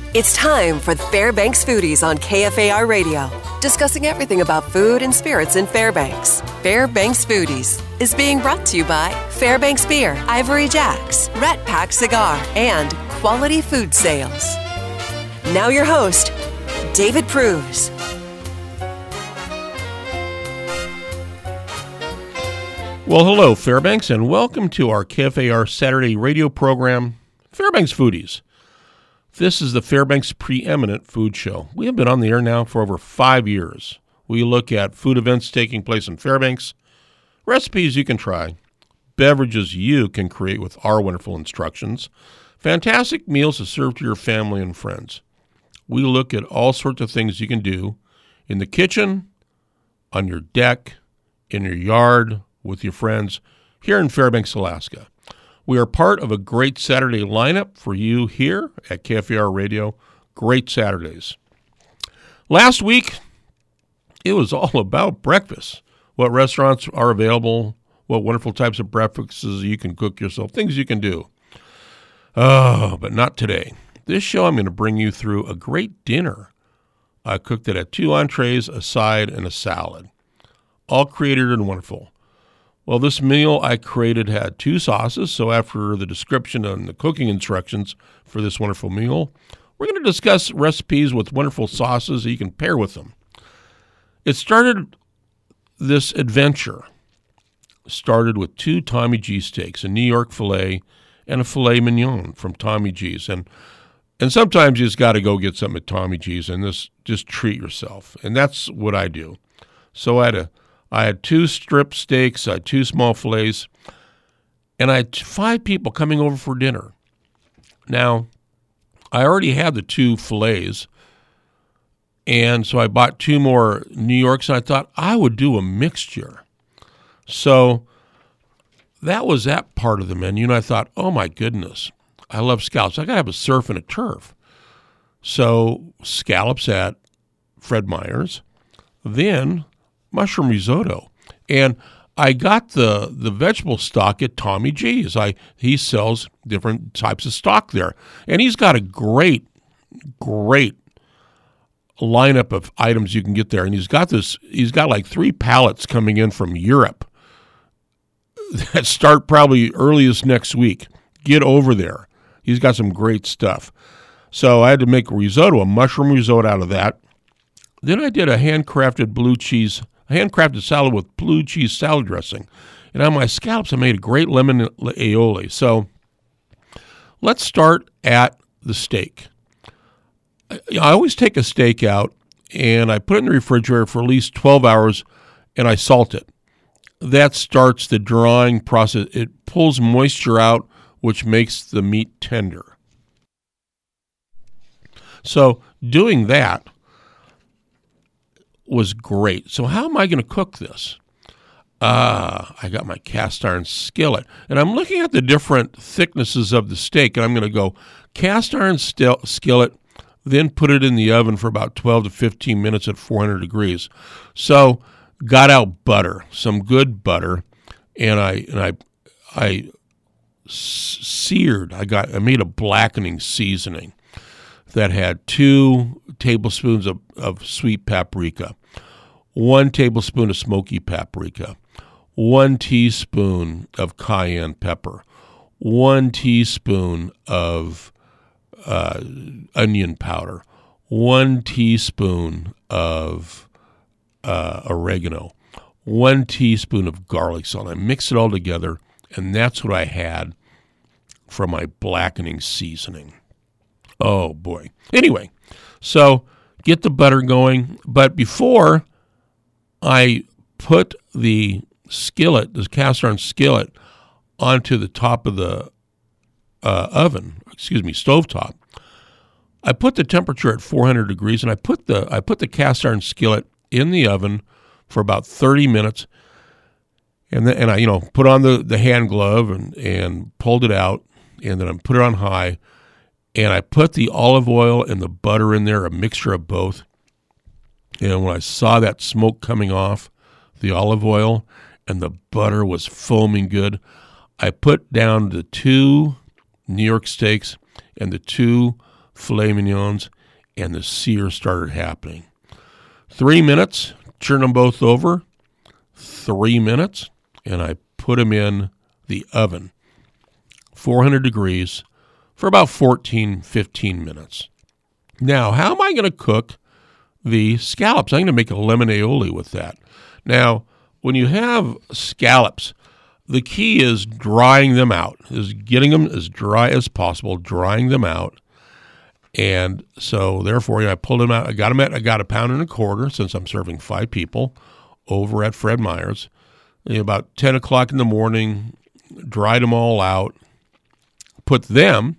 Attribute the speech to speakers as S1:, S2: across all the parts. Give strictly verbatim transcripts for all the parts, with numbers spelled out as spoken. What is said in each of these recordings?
S1: It's time for Fairbanks Foodies on K F A R Radio, discussing everything about food and spirits in Fairbanks. Fairbanks Foodies is being brought to you by Fairbanks Beer, Ivory Jacks, Rat Pack Cigar, and Quality Food Sales. Now your host, David Pruse.
S2: Well, hello, Fairbanks, and welcome to our K F A R Saturday radio program, Fairbanks Foodies. This is the Fairbanks preeminent food show. We have been on the air now for over five years. We look at food events taking place in Fairbanks, recipes you can try, beverages you can create with our wonderful instructions, fantastic meals to serve to your family and friends. We look at all sorts of things you can do in the kitchen, on your deck, in your yard, with your friends here in Fairbanks, Alaska. We are part of a great Saturday lineup for you here at K F A R Radio. Great Saturdays. Last week, it was all about breakfast. What restaurants are available, what wonderful types of breakfasts you can cook yourself, things you can do. Oh, but not today. This show, I'm going to bring you through a great dinner. I cooked it at two entrees, a side, and a salad. All created and wonderful. Well, this meal I created had two sauces, so after the description and the cooking instructions for this wonderful meal, we're going to discuss recipes with wonderful sauces that you can pair with them. It started, this adventure started with two Tommy G steaks, a New York filet and a filet mignon from Tommy G's. And and sometimes you just got to go get something at Tommy G's and this, just treat yourself. And that's what I do. So I had a I had two strip steaks, I had two small fillets, and I had five people coming over for dinner. Now, I already had the two fillets, and so I bought two more New Yorks, and I thought I would do a mixture. So that was that part of the menu, and I thought, oh my goodness, I love scallops. I got to have a surf and a turf. So scallops at Fred Meyer's, then mushroom risotto. And I got the the vegetable stock at Tommy G's. I he sells different types of stock there. And he's got a great, great lineup of items you can get there. And he's got this, he's got like three pallets coming in from Europe that start probably earliest next week. Get over there. He's got some great stuff. So I had to make a risotto, a mushroom risotto out of that. Then I did a handcrafted blue cheese A handcrafted salad with blue cheese salad dressing. And on my scallops, I made a great lemon aioli. So let's start at the steak. I, I always take a steak out, and I put it in the refrigerator for at least twelve hours, and I salt it. That starts the drying process. It pulls moisture out, which makes the meat tender. So doing that was great. So how am I going to cook this? Ah, I got my cast iron skillet, and I'm looking at the different thicknesses of the steak, and I'm going to go cast iron st- skillet, then put it in the oven for about twelve to fifteen minutes at four hundred degrees. So got out butter, some good butter, and I and I I seared. I got I made a blackening seasoning that had two tablespoons of, of sweet paprika, one tablespoon of smoky paprika, one teaspoon of cayenne pepper, one teaspoon of uh, onion powder, one teaspoon of uh, oregano, one teaspoon of garlic salt. I mixed it all together, and that's what I had for my blackening seasoning. Oh, boy. Anyway, so get the butter going. But before I put the skillet, the cast iron skillet, onto the top of the uh, oven, excuse me, stovetop, I put the temperature at four hundred degrees, and I put the I put the cast iron skillet in the oven for about thirty minutes, and then and I you know put on the, the hand glove and, and pulled it out, and then I put it on high. And I put the olive oil and the butter in there, a mixture of both. And when I saw that smoke coming off the olive oil and the butter was foaming good, I put down the two New York steaks and the two filet mignons, and the sear started happening. Three minutes, turn them both over. Three minutes, and I put them in the oven, four hundred degrees, for about fourteen, fifteen minutes. Now, how am I going to cook the scallops? I'm going to make a lemon aioli with that. Now, when you have scallops, the key is drying them out, is getting them as dry as possible, drying them out. And so, therefore, I pulled them out. I got them at, I got a pound and a quarter, since I'm serving five people, over at Fred Meyer's. About ten o'clock in the morning, dried them all out, put them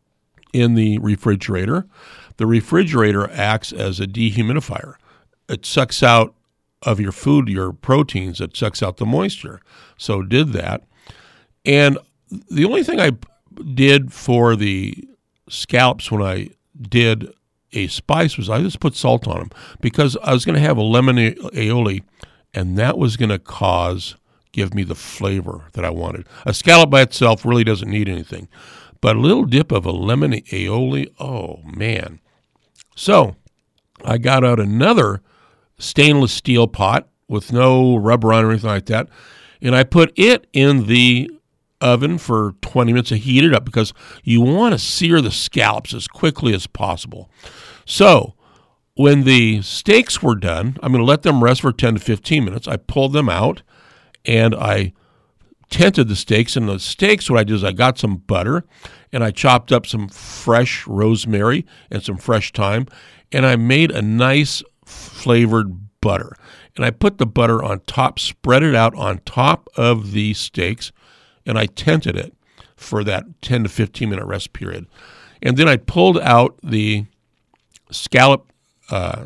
S2: in the refrigerator. The refrigerator acts as a dehumidifier. It sucks out of your food, your proteins, it sucks out the moisture. So did that. And the only thing I did for the scallops when I did a spice was I just put salt on them, because I was going to have a lemon aioli, and that was going to cause, give me the flavor that I wanted. A scallop by itself really doesn't need anything, but a little dip of a lemon aioli, oh man. So I got out another stainless steel pot with no rubber on or anything like that, and I put it in the oven for twenty minutes to heat it up, because you want to sear the scallops as quickly as possible. So when the steaks were done, I'm going to let them rest for ten to fifteen minutes. I pulled them out, and I tented the steaks. And the steaks, what I did is I got some butter, and I chopped up some fresh rosemary and some fresh thyme, and I made a nice flavored butter. And I put the butter on top, spread it out on top of the steaks, and I tented it for that ten to fifteen minute rest period. And then I pulled out the scallop uh,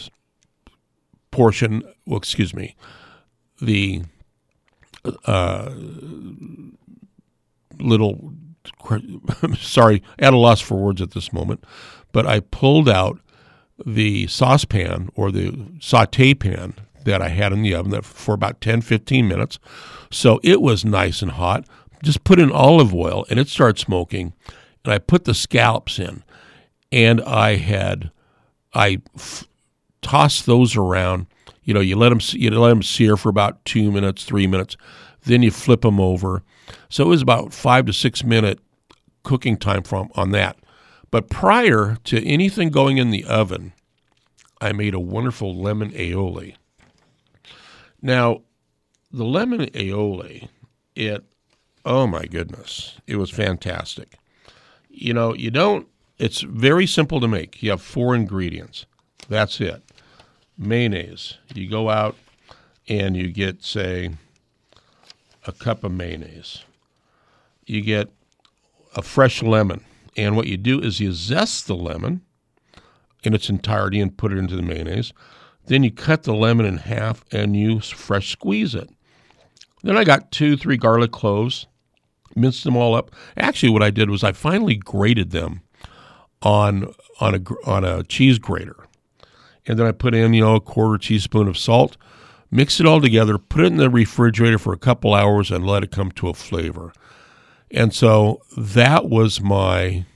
S2: portion, well, excuse me, the uh, little, sorry, at a loss for words at this moment, but I pulled out the saucepan or the saute pan that I had in the oven for about ten, fifteen minutes. So it was nice and hot. Just put in olive oil, and it started smoking, and I put the scallops in, and I had, I f- tossed those around. You know, you let them, you let them sear for about two minutes, three minutes, then you flip them over. So it was about five to six minute cooking time from on that. But prior to anything going in the oven, I made a wonderful lemon aioli. Now, the lemon aioli, it, oh my goodness, it was fantastic. You know, you don't, it's very simple to make. You have four ingredients. That's it. Mayonnaise. You go out and you get, say, a cup of mayonnaise. You get a fresh lemon. And what you do is you zest the lemon in its entirety and put it into the mayonnaise. Then you cut the lemon in half and you fresh squeeze it. Then I got two, three garlic cloves, minced them all up. Actually, what I did was I finally grated them on on a on a cheese grater, and then I put in you know a quarter teaspoon of salt, mix it all together, put it in the refrigerator for a couple hours, and let it come to a flavor. And so that was my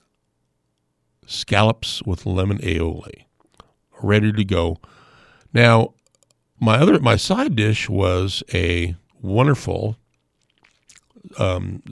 S2: scallops with lemon aioli, ready to go. Now, my other my side dish was a wonderful um,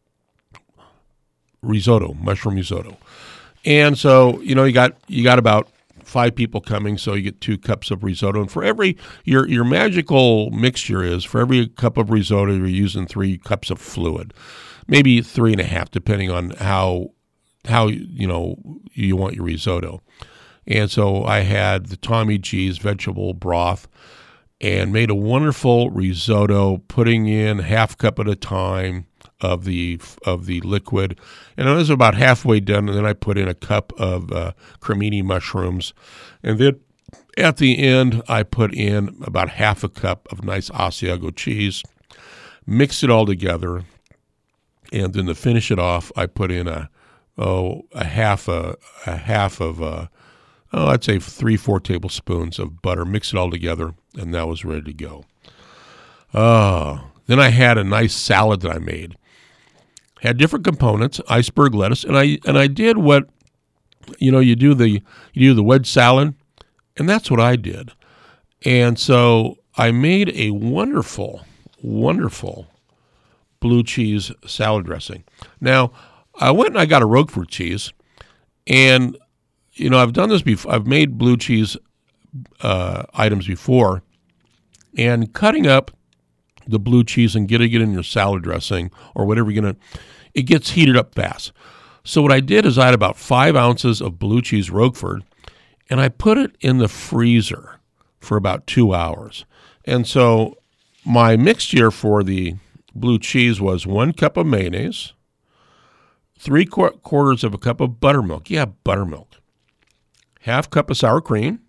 S2: risotto, mushroom risotto. And so, you know, you got you got about five people coming, so you get two cups of risotto. And for every your your magical mixture is for every cup of risotto, you're using three cups of fluid, maybe three and a half, depending on how how you know you want your risotto. And so I had the Tommy G's vegetable broth and made a wonderful risotto, putting in half cup at a time of the of the liquid. And I was about halfway done, and then I put in a cup of uh, cremini mushrooms. And then at the end, I put in about half a cup of nice Asiago cheese, mix it all together, and then to finish it off, I put in a oh a half a, a half of a, oh, I'd say three, four tablespoons of butter, mix it all together, and that was ready to go. Oh, then I had a nice salad that I made. Had different components, iceberg lettuce, and I and I did what you know, you do the you do the wedge salad, and that's what I did. And so I made a wonderful, wonderful blue cheese salad dressing. Now, I went and I got a Roquefort cheese, and, you know, I've done this before. I've made blue cheese uh, items before, and cutting up the blue cheese and getting it in your salad dressing or whatever you're going to, it gets heated up fast. So what I did is I had about five ounces of blue cheese Roquefort, and I put it in the freezer for about two hours. And so my mixture for the blue cheese was one cup of mayonnaise, three qu- quarters of a cup of buttermilk. Yeah, buttermilk. Half cup of sour cream,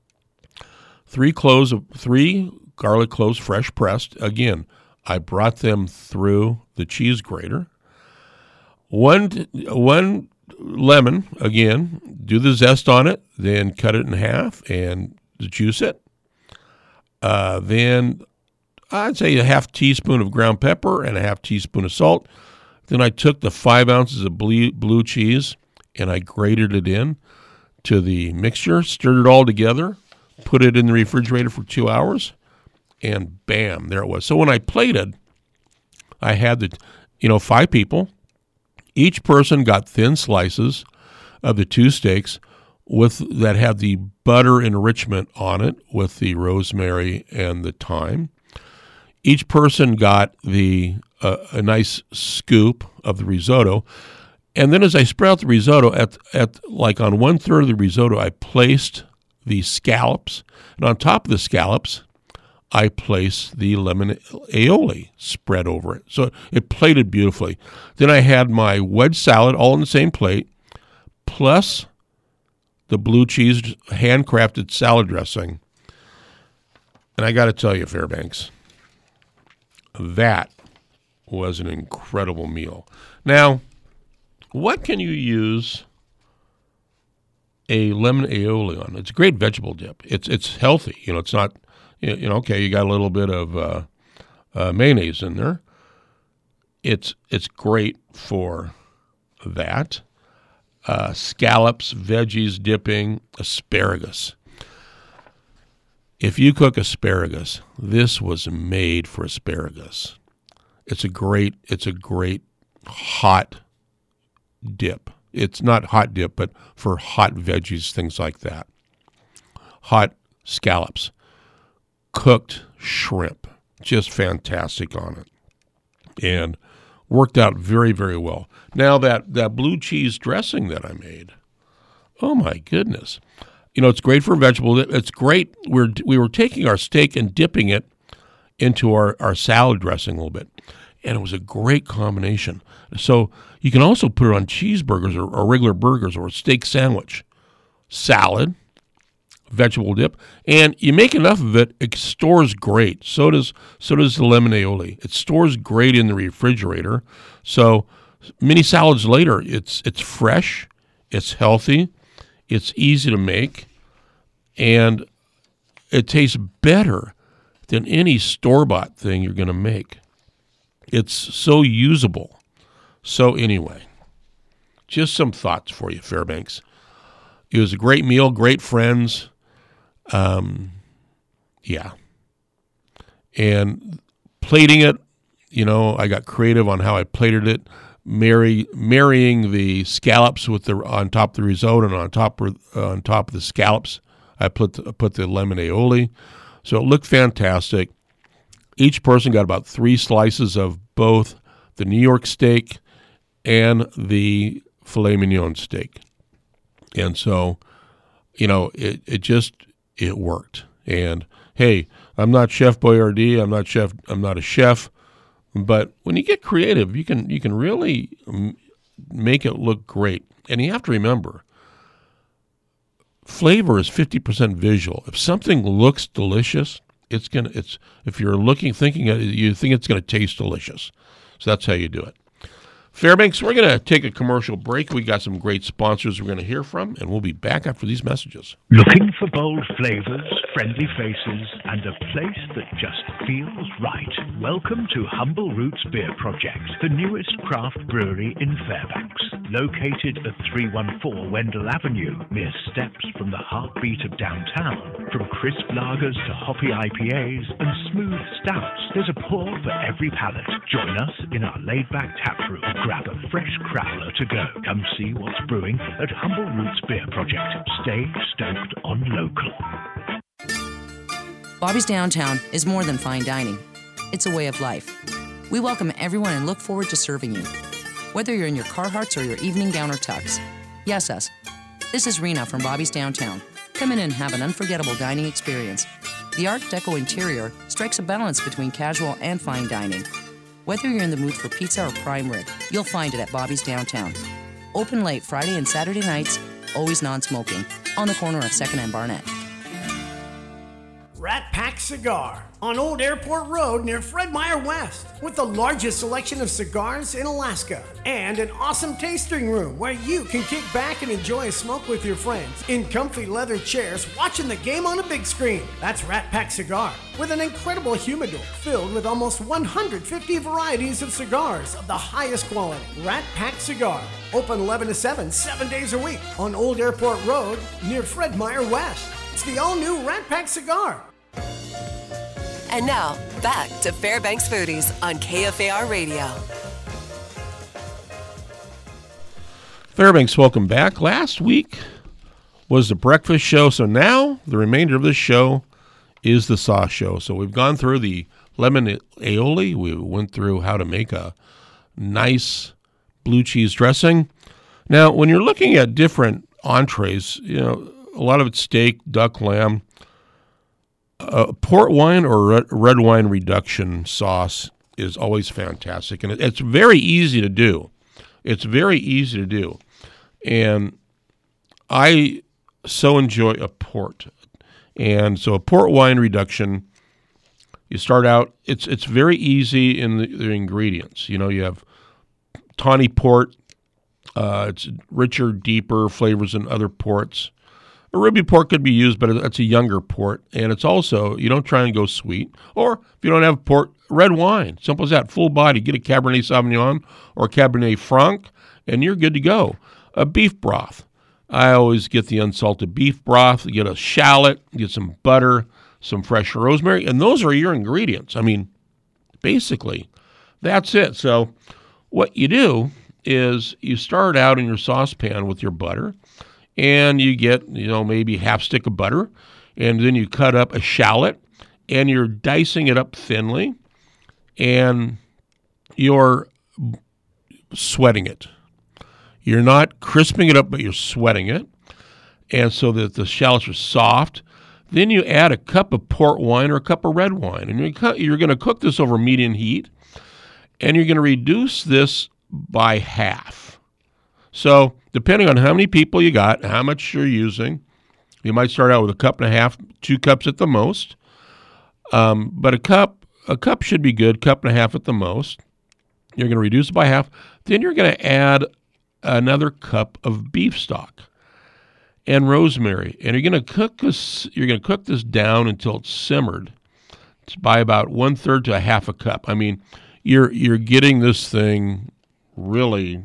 S2: three cloves of three garlic cloves fresh pressed. Again, I brought them through the cheese grater. One one lemon. Again, do the zest on it, then cut it in half and juice it. Uh, then I'd say a half teaspoon of ground pepper and a half teaspoon of salt. Then I took the five ounces of blue, blue cheese and I grated it in to the mixture, stirred it all together, put it in the refrigerator for two hours, and bam, there it was. So when I plated, I had the, you know, five people. Each person got thin slices of the two steaks with that had the butter enrichment on it with the rosemary and the thyme. Each person got the uh, a nice scoop of the risotto. And then as I spread out the risotto, at at like on one third of the risotto, I placed the scallops. And on top of the scallops, I placed the lemon aioli spread over it. So it plated beautifully. Then I had my wedge salad all in the same plate, plus the blue cheese handcrafted salad dressing. And I got to tell you, Fairbanks, that was an incredible meal. Now, what can you use a lemon aioli on? It's a great vegetable dip. It's it's healthy. You know, it's not, you know, okay, you got a little bit of uh, uh, mayonnaise in there. It's it's great for that. Uh, scallops, veggies, dipping, asparagus. If you cook asparagus, this was made for asparagus. It's a great, it's a great hot dip. It's not hot dip, but for hot veggies, things like that. Hot scallops, cooked shrimp, just fantastic on it. And worked out very, very well. Now that, that blue cheese dressing that I made, oh my goodness. You know, it's great for vegetable. It's great. We're, we were taking our steak and dipping it into our, our salad dressing a little bit. And it was a great combination. So you can also put it on cheeseburgers or, or regular burgers or a steak sandwich. Salad, vegetable dip, and you make enough of it, it stores great. So does so does the lemon aioli. It stores great in the refrigerator. So many salads later, it's it's fresh, it's healthy, it's easy to make, and it tastes better than any store-bought thing you're going to make. It's so usable. So anyway, just some thoughts for you, Fairbanks. It was a great meal, great friends. Um, yeah. And plating it, you know, I got creative on how I plated it, marry, marrying the scallops with the on top of the risotto and on top of, uh, on top of the scallops, I put the, put the lemon aioli. So it looked fantastic. Each person got about three slices of both the New York steak and the filet mignon steak. And so, you know, it, it just, it worked. And hey, I'm not Chef Boyardee. I'm not chef. I'm not a chef. But when you get creative, you can, you can really make it look great. And you have to remember, flavor is fifty percent visual. If something looks delicious, it's gonna. It's if you're looking, thinking, you think it's gonna taste delicious. So that's how you do it. Fairbanks, we're going to take a commercial break. We got some great sponsors we're going to hear from, and we'll be back after these messages.
S3: Looking for bold flavors, friendly faces, and a place that just feels right? Welcome to Humble Roots Beer Project, the newest craft brewery in Fairbanks. Located at three one four Wendell Avenue, mere steps from the heartbeat of downtown. From crisp lagers to hoppy I P As and smooth stouts, there's a pour for every palate. Join us in our laid-back tap room. Grab a fresh crowler to go. Come see what's brewing at Humble Roots Beer Project. Stay stoked on local.
S4: Bobby's Downtown is more than fine dining. It's a way of life. We welcome everyone and look forward to serving you. Whether you're in your Carhartts or your evening gown or tux. Yes, us. This is Rena from Bobby's Downtown. Come in and have an unforgettable dining experience. The Art Deco interior strikes a balance between casual and fine dining. Whether you're in the mood for pizza or prime rib, you'll find it at Bobby's Downtown. Open late Friday and Saturday nights, always non-smoking, on the corner of second and Barnett.
S5: Rat Pack Cigar on Old Airport Road near Fred Meyer West, with the largest selection of cigars in Alaska and an awesome tasting room where you can kick back and enjoy a smoke with your friends in comfy leather chairs watching the game on a big screen. That's Rat Pack Cigar, with an incredible humidor filled with almost one hundred fifty varieties of cigars of the highest quality. Rat Pack Cigar, open eleven to seven, seven days a week on Old Airport Road near Fred Meyer West. It's the all-new Rat Pack Cigar.
S1: And now, back to Fairbanks Foodies on K F A R Radio.
S2: Fairbanks, welcome back. Last week was the breakfast show, so now the remainder of this show is the sauce show. So we've gone through the lemon aioli. We went through how to make a nice blue cheese dressing. Now, when you're looking at different entrees, you know, a lot of it's steak, duck, lamb. Uh, port wine or red, red wine reduction sauce is always fantastic, and it, it's very easy to do. It's very easy to do, and I so enjoy a port. And so a port wine reduction, you start out, it's it's very easy in the, the ingredients. You know, you have tawny port. Uh, it's richer, deeper flavors than other ports. A ruby port could be used, but it's a younger port, and it's also, you don't try and go sweet. Or if you don't have port, red wine. Simple as that. Full body. Get a Cabernet Sauvignon or Cabernet Franc, and you're good to go. A beef broth. I always get the unsalted beef broth. Get a shallot, get some butter, some fresh rosemary, and those are your ingredients. I mean, basically, that's it. So what you do is you start out in your saucepan with your butter, and you get, you know, maybe half stick of butter, and then you cut up a shallot, and you're dicing it up thinly, and you're sweating it. You're not crisping it up, but you're sweating it, and so that the shallots are soft. Then you add a cup of port wine or a cup of red wine, and you're, cu- you're going to cook this over medium heat, and you're going to reduce this by half. So depending on how many people you got, how much you're using, you might start out with a cup and a half, two cups at the most. Um, but a cup, a cup should be good, cup and a half at the most. You're going to reduce it by half. Then you're going to add another cup of beef stock and rosemary, and you're going to cook this. You're going to cook this down until it's simmered. It's by about one third to a half a cup. I mean, you're you're getting this thing really.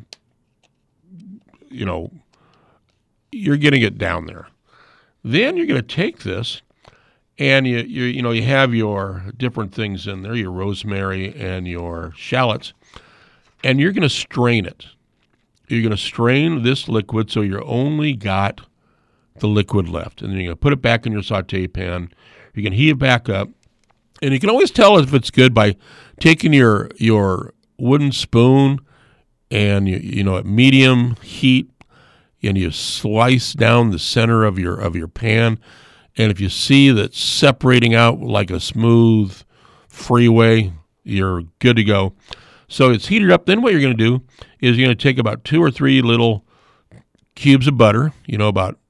S2: You know, you're getting it down there. Then you're going to take this, and you you you know you have your different things in there, your rosemary and your shallots, and you're going to strain it. You're going to strain this liquid so you only got the liquid left, and then you're going to put it back in your saute pan. You can heat it back up, and you can always tell if it's good by taking your your wooden spoon. And you you know at medium heat, and you slice down the center of your of your pan, and if you see that separating out like a smooth freeway, you're good to go. So it's heated up. Then what you're going to do is you're going to take about two or three little cubes of butter, you know, about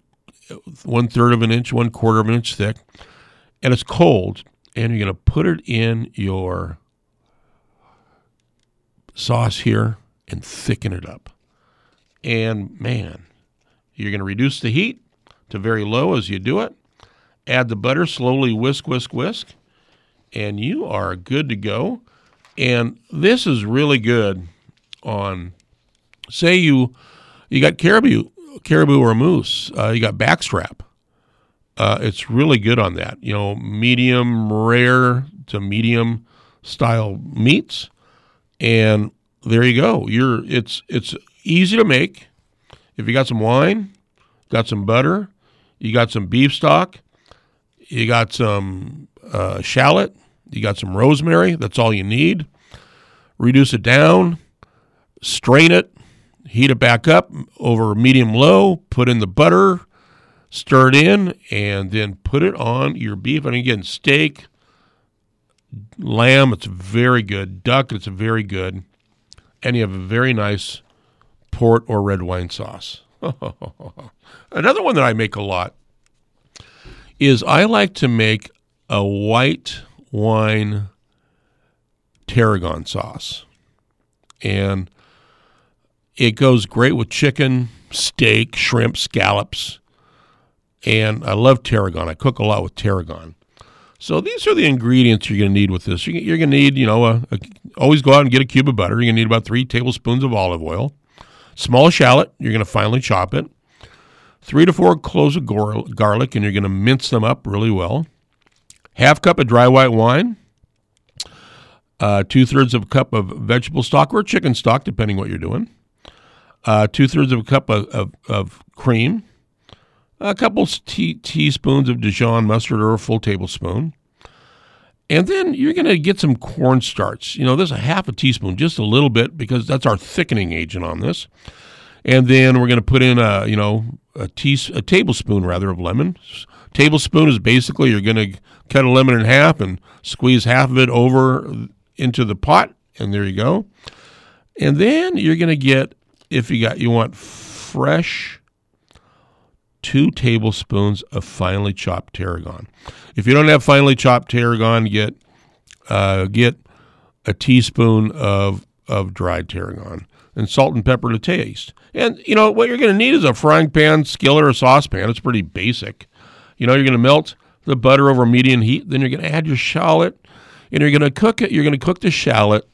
S2: one third of an inch, one quarter of an inch thick, and it's cold, and you're going to put it in your sauce here. and thicken it up. And, man, you're going to reduce the heat to very low as you do it. Add the butter, slowly whisk, whisk, whisk, and you are good to go. And this is really good on, say you you got caribou, caribou or moose, uh, you got backstrap. Uh, it's really good on that. You know, medium rare to medium style meats, and there you go. You're it's it's easy to make. If you got some wine, got some butter, you got some beef stock, you got some uh, shallot, you got some rosemary. That's all you need. Reduce it down, strain it, heat it back up over medium low, put in the butter, stir it in, and then put it on your beef. And again, steak, lamb, it's very good. Duck, it's very good. And you have a very nice port or red wine sauce. Another one that I make a lot is I like to make a white wine tarragon sauce. And it goes great with chicken, steak, shrimp, scallops. And I love tarragon. I cook a lot with tarragon. So these are the ingredients you're going to need with this. You're going to need, you know, a, a, always go out and get a cube of butter. You're going to need about three tablespoons of olive oil. Small shallot, you're going to finely chop it. Three to four cloves of gar- garlic, and you're going to mince them up really well. Half cup of dry white wine. Uh, two-thirds of a cup of vegetable stock or chicken stock, depending what you're doing. Uh, two-thirds of a cup of, of, of cream. A couple tea- teaspoons of Dijon mustard or a full tablespoon. And then you're going to get some cornstarch. You know, there's a half a teaspoon, just a little bit, because that's our thickening agent on this. And then we're going to put in a, you know, a, tea- a tablespoon, rather, of lemon. Tablespoon is basically you're going to cut a lemon in half and squeeze half of it over into the pot, and there you go. And then you're going to get, if you got, you want fresh, two tablespoons of finely chopped tarragon. If you don't have finely chopped tarragon, get uh, get a teaspoon of of dried tarragon, and salt and pepper to taste. And you know what you're going to need is a frying pan, skillet, or saucepan. It's pretty basic. You know, you're going to melt the butter over medium heat. Then you're going to add your shallot, and you're going to cook it. You're going to cook the shallot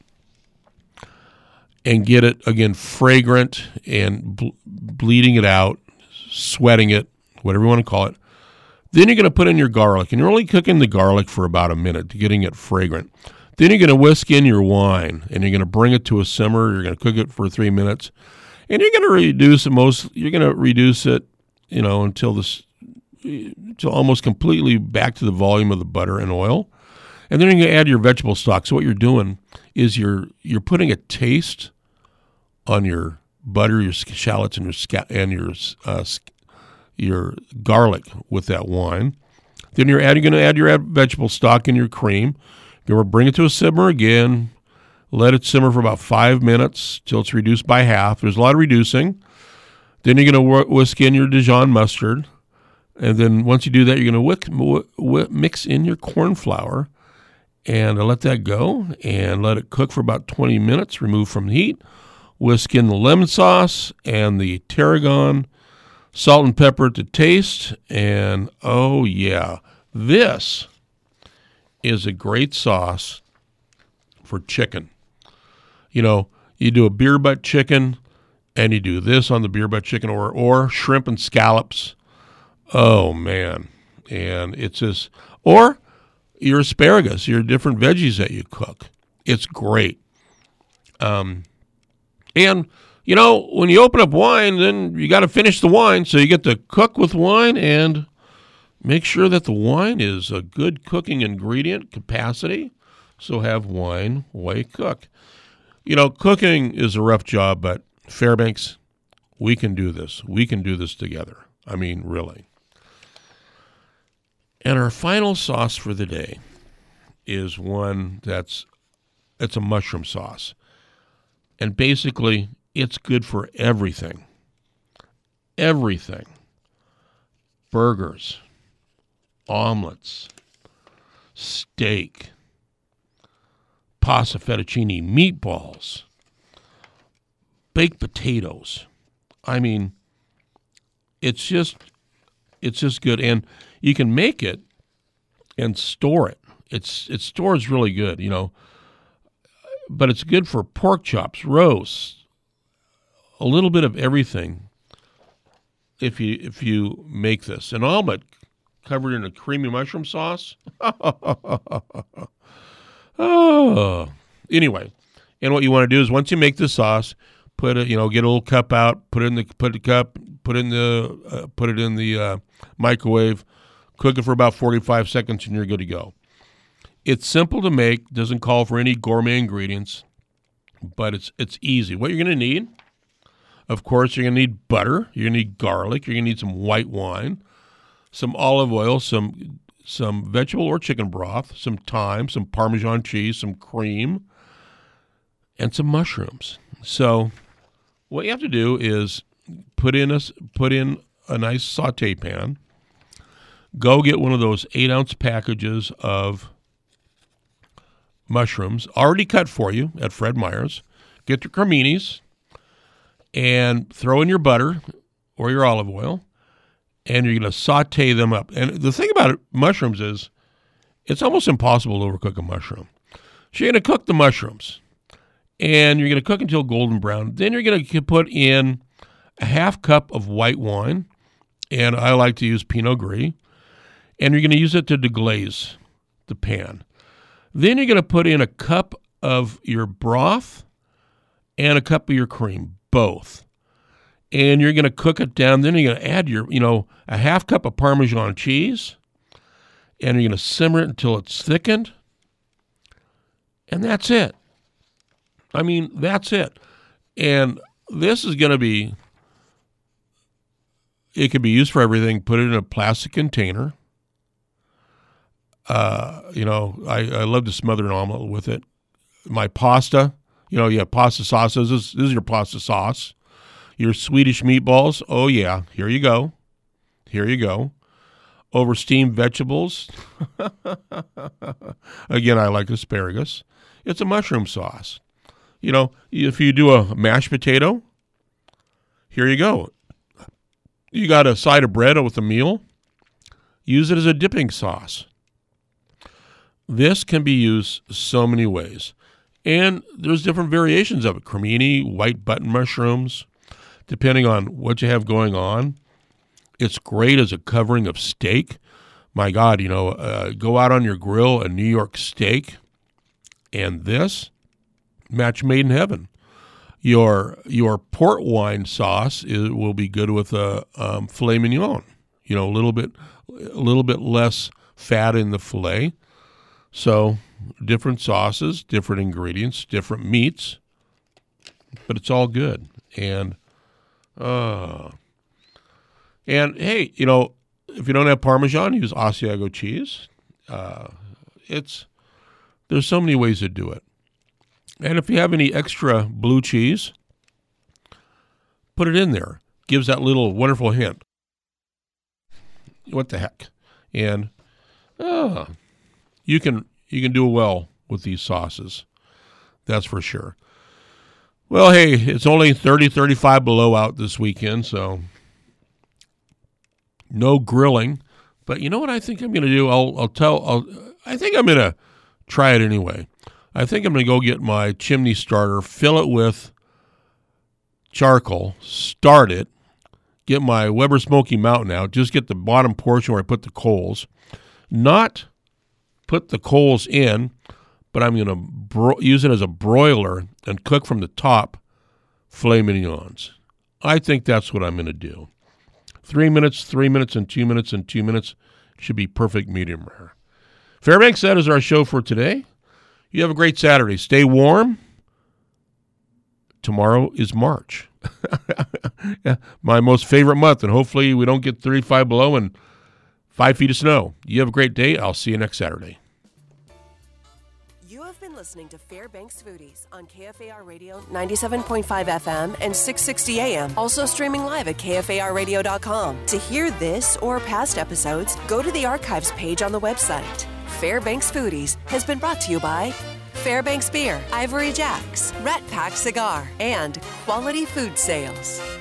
S2: and get it again fragrant and ble- bleeding it out. Sweating it, whatever you want to call it. Then you're going to put in your garlic, and you're only cooking the garlic for about a minute, getting it fragrant. Then you're going to whisk in your wine, and you're going to bring it to a simmer. You're going to cook it for three minutes, and you're going to reduce it most. You're going to reduce it, you know, until this, until almost completely back to the volume of the butter and oil, and then you're going to add your vegetable stock. So what you're doing is you're you're putting a taste on your butter, your shallots, and your sca- and your uh, your garlic with that wine. Then you're adding, going to add your vegetable stock and your cream. You're going to bring it to a simmer again. Let it simmer for about five minutes till it's reduced by half. There's a lot of reducing. Then you're going to whisk in your Dijon mustard, and then once you do that, you're going to wick, w- w- mix in your corn flour and let that go and let it cook for about twenty minutes. Remove from the heat. Whisk in the lemon sauce and the tarragon, salt and pepper to taste, and oh yeah, this is a great sauce for chicken. You know, you do a beer butt chicken, and you do this on the beer butt chicken, or or shrimp and scallops. Oh man, and it's just, or your asparagus, your different veggies that you cook. It's great. Um. And, you know, when you open up wine, then you got to finish the wine. So you get to cook with wine and make sure that the wine is a good cooking ingredient capacity. So have wine while you cook. You know, cooking is a rough job, but Fairbanks, we can do this. We can do this together. I mean, really. And our final sauce for the day is one that's, it's a mushroom sauce. And basically, it's good for everything. Everything. Burgers, omelets, steak, pasta fettuccine, meatballs, baked potatoes. I mean, it's just it's just good, and you can make it and store it. It's it stores really good, you know. But it's good for pork chops, roasts, a little bit of everything. If you if you make this an omelet covered in a creamy mushroom sauce. Oh, anyway, and what you want to do is once you make the sauce, put it, you know, get a little cup out, put it in the put the cup, put in the uh, put it in the uh, microwave, cook it for about forty-five seconds, and you're good to go. It's simple to make, doesn't call for any gourmet ingredients, but it's it's easy. What you're going to need, of course, you're going to need butter, you're going to need garlic, you're going to need some white wine, some olive oil, some some vegetable or chicken broth, some thyme, some Parmesan cheese, some cream, and some mushrooms. So what you have to do is put in a, put in a nice saute pan. Go get one of those eight-ounce packages of mushrooms already cut for you at Fred Meyer's. Get the creminis and throw in your butter or your olive oil, and you're going to saute them up. And the thing about it, mushrooms is it's almost impossible to overcook a mushroom. So you're going to cook the mushrooms, and you're going to cook until golden brown. Then you're going to put in a half cup of white wine, and I like to use Pinot Gris, and you're going to use it to deglaze the pan. Then you're going to put in a cup of your broth and a cup of your cream, both. And you're going to cook it down. Then you're going to add your, you know, a half cup of Parmesan cheese, and you're going to simmer it until it's thickened. And that's it. I mean, that's it. And this is going to be, it can be used for everything. Put it in a plastic container. Uh, you know, I, I love to smother an omelet with it. My pasta, you know, you have pasta sauce. This is, this is your pasta sauce. Your Swedish meatballs, oh yeah, here you go. Here you go. Over steamed vegetables. Again, I like asparagus. It's a mushroom sauce. You know, if you do a mashed potato, here you go. You got a side of bread with a meal. Use it as a dipping sauce. This can be used so many ways. And there's different variations of it. Cremini, white button mushrooms, depending on what you have going on. It's great as a covering of steak. My God, you know, uh, go out on your grill, a New York steak, and this, match made in heaven. Your your port wine sauce is, will be good with a um, filet mignon. You know, a little bit, a little bit less fat in the filet. So, different sauces, different ingredients, different meats, but it's all good. And, uh, and hey, you know, if you don't have Parmesan, use Asiago cheese. Uh, it's there's so many ways to do it. And if you have any extra blue cheese, put it in there. Gives that little wonderful hint. What the heck? And, uh, You can you can do well with these sauces. That's for sure. Well, hey, it's only thirty, thirty-five below out this weekend, so no grilling. But you know what I think I'm going to do? I'll I'll tell. I'll, I think I'm going to try it anyway. I think I'm going to go get my chimney starter, fill it with charcoal, start it, get my Weber Smoky Mountain out, just get the bottom portion where I put the coals, not put the coals in, but I'm going to bro- use it as a broiler and cook from the top filet mignons. I think that's what I'm going to do. Three minutes, three minutes, and two minutes, and two minutes should be perfect medium rare. Fairbanks, that is our show for today. You have a great Saturday. Stay warm. Tomorrow is March. My most favorite month, and hopefully we don't get thirty-five below and Five feet of snow. You have a great day. I'll see you next Saturday.
S1: You have been listening to Fairbanks Foodies on K F A R Radio ninety-seven point five F M and six sixty A M. Also streaming live at K F A R radio dot com. To hear this or past episodes, go to the archives page on the website. Fairbanks Foodies has been brought to you by Fairbanks Beer, Ivory Jacks, Rat Pack Cigar, and Quality Food Sales.